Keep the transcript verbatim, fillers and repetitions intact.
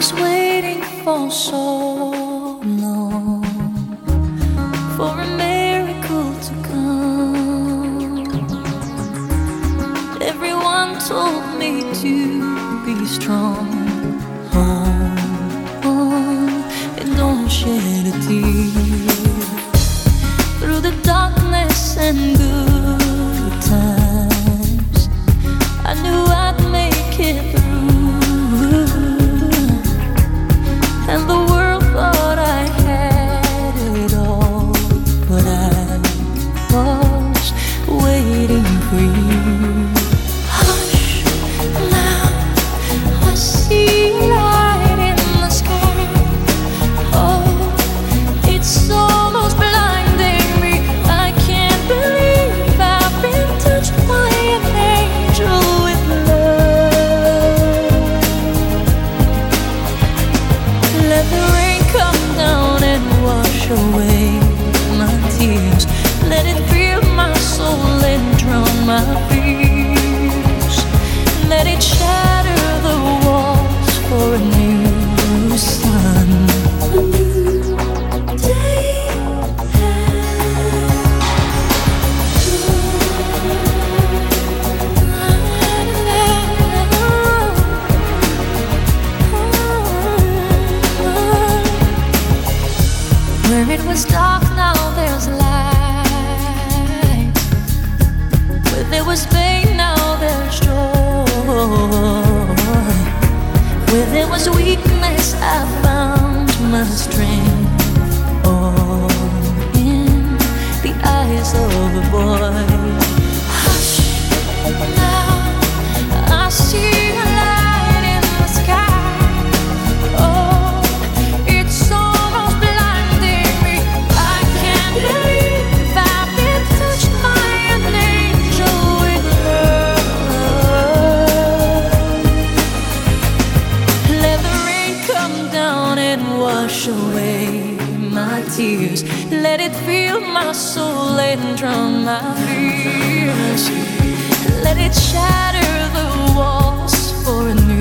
was waiting for so long for a miracle to come. Everyone told me to be strong. Hold on and don't shed a tear. Through the darkness and good times, I knew I'd make it through. And the world thought I had it all, but I was waiting for you. Hush, now I see a light in the sky. Oh, it's almost blinding me. I can't believe I've been touched by an angel with love. Let the rain come down and wash away my tears. Let it fill my soul and drown my fears. Let it shatter the walls for a new sun. A new day where it was dark, now there's light. Where there was pain, now there's joy. Where there was weakness, I found my strength. All in the eyes of a boy. Hush, now I see a light in the sky. Oh, it's almost blinding me. I can't believe I've been touched by an angel with love. Let the rain come down and wash away my tears. Let it fill my soul and drown my fears. Let it shatter the walls for a new